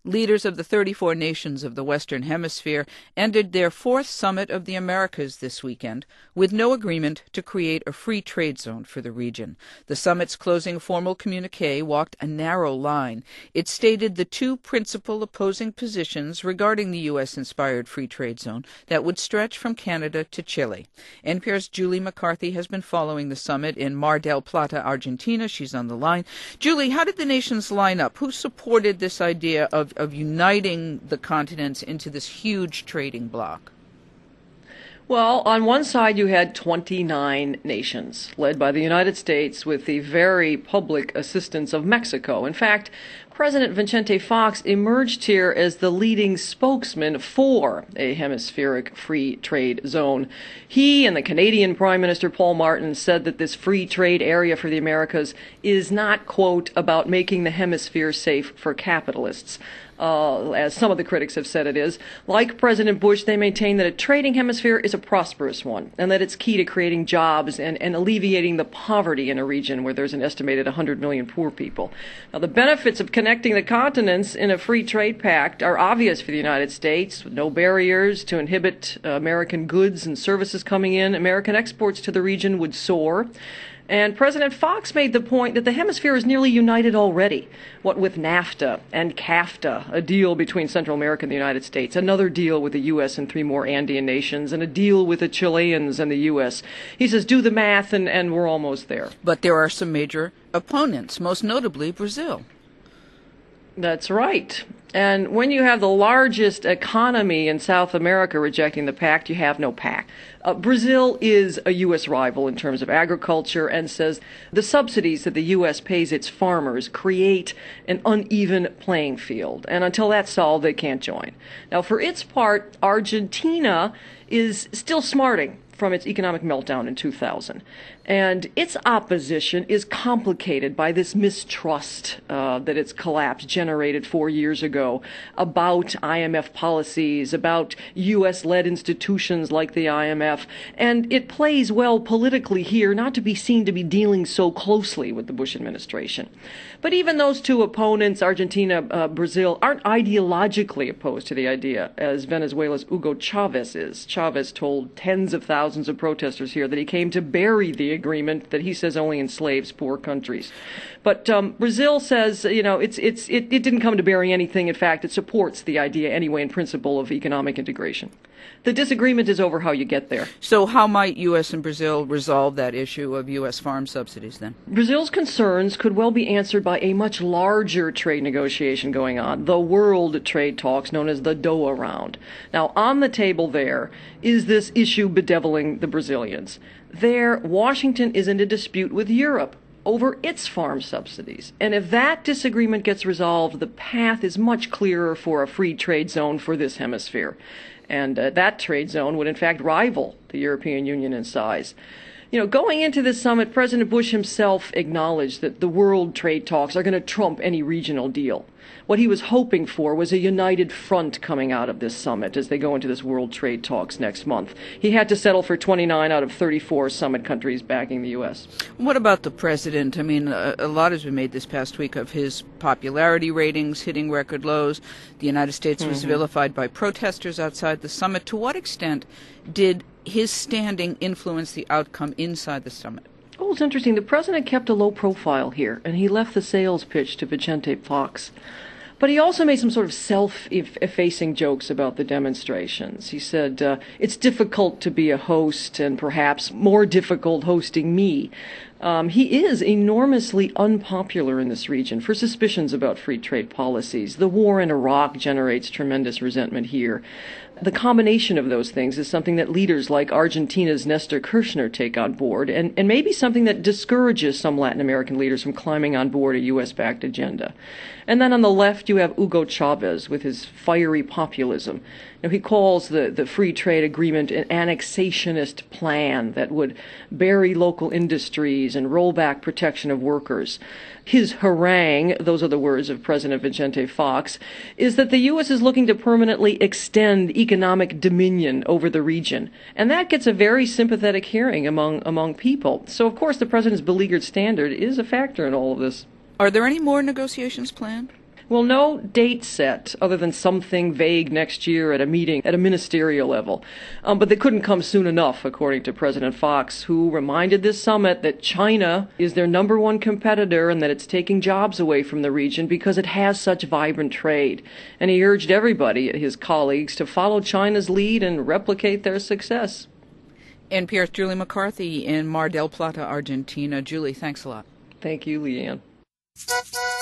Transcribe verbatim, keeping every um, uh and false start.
Leaders of the thirty-four nations of the Western Hemisphere ended their fourth summit of the Americas this weekend with no agreement to create a free trade zone for the region. The summit's closing formal communique walked a narrow line. It stated the two principal opposing positions regarding the U S-inspired free trade zone that would stretch from Canada to Chile. N P R's Julie McCarthy has been following the summit in Mar del Plata, Argentina. She's on the line. Julie, how did the nations line up? Who supported this idea of of uniting the continents into this huge trading bloc? Well, on one side you had twenty-nine nations, led by the United States with the very public assistance of Mexico. In fact, President Vicente Fox emerged here as the leading spokesman for a hemispheric free trade zone. He and the Canadian Prime Minister Paul Martin said that this free trade area for the Americas is not, quote, about making the hemisphere safe for capitalists. Uh, as some of the critics have said it is. Like President Bush, they maintain that a trading hemisphere is a prosperous one and that it's key to creating jobs and, and alleviating the poverty in a region where there's an estimated one hundred million poor people. Now, the benefits of connecting the continents in a free trade pact are obvious for the United States, with no barriers to inhibit uh, American goods and services coming in. American exports to the region would soar. And President Fox made the point that the hemisphere is nearly united already, what with NAFTA and CAFTA, a deal between Central America and the United States, another deal with the U S and three more Andean nations, and a deal with the Chileans and the U S. He says, do the math, and, and we're almost there. But there are some major opponents, most notably Brazil. That's right. And when you have the largest economy in South America rejecting the pact, you have no pact. Uh, Brazil is a U S rival in terms of agriculture and says the subsidies that the U S pays its farmers create an uneven playing field. And until that's solved, they can't join. Now, for its part, Argentina is still smarting from its economic meltdown in two thousand. And its opposition is complicated by this mistrust uh, that its collapse generated four years ago about I M F policies, about U S-led institutions like the I M F. And it plays well politically here not to be seen to be dealing so closely with the Bush administration. But even those two opponents, Argentina, uh, Brazil, aren't ideologically opposed to the idea, as Venezuela's Hugo Chavez is. Chavez told tens of thousands of protesters here that he came to bury the agreement that he says only enslaves poor countries. But um, Brazil says, you know, it's it's it, it didn't come to bury anything. In fact, it supports the idea anyway in principle of economic integration. The disagreement is over how you get there. So how might U S and Brazil resolve that issue of U S farm subsidies then? Brazil's concerns could well be answered by a much larger trade negotiation going on, the World Trade Talks, known as the Doha Round. Now, on the table there is this issue bedeviling the Brazilians. There, Washington is in a dispute with Europe over its farm subsidies. And if that disagreement gets resolved, the path is much clearer for a free trade zone for this hemisphere. And uh, that trade zone would, in fact, rival the European Union in size. You know, going into this summit, President Bush himself acknowledged that the world trade talks are going to trump any regional deal. What he was hoping for was a united front coming out of this summit as they go into this world trade talks next month. He had to settle for twenty-nine out of thirty-four summit countries backing the U S. What about the president? I mean, a, a lot has been made this past week of his popularity ratings hitting record lows. The United States was mm-hmm. vilified by protesters outside the summit. To what extent did his standing influence the outcome inside the summit? Oh, it's interesting. The president kept a low profile here, and he left the sales pitch to Vicente Fox. But he also made some sort of self-effacing jokes about the demonstrations. He said, uh, it's difficult to be a host, and perhaps more difficult hosting me. Um, he is enormously unpopular in this region for suspicions about free trade policies. The war in Iraq generates tremendous resentment here. The combination of those things is something that leaders like Argentina's Nestor Kirchner take on board, and, and maybe something that discourages some Latin American leaders from climbing on board a U S-backed agenda. And then on the left, you have Hugo Chavez with his fiery populism. Now, he calls the, the free trade agreement an annexationist plan that would bury local industries and roll back protection of workers. His harangue, those are the words of President Vicente Fox, is that the U S is looking to permanently extend economic dominion over the region. And that gets a very sympathetic hearing among, among people. So, of course, the president's beleaguered standard is a factor in all of this. Are there any more negotiations planned? Well, no date set other than something vague next year at a meeting at a ministerial level. Um, but they couldn't come soon enough, according to President Fox, who reminded this summit that China is their number one competitor and that it's taking jobs away from the region because it has such vibrant trade. And he urged everybody, his colleagues, to follow China's lead and replicate their success. N P R's Julie McCarthy in Mar del Plata, Argentina. Julie, thanks a lot. Thank you, Leanne.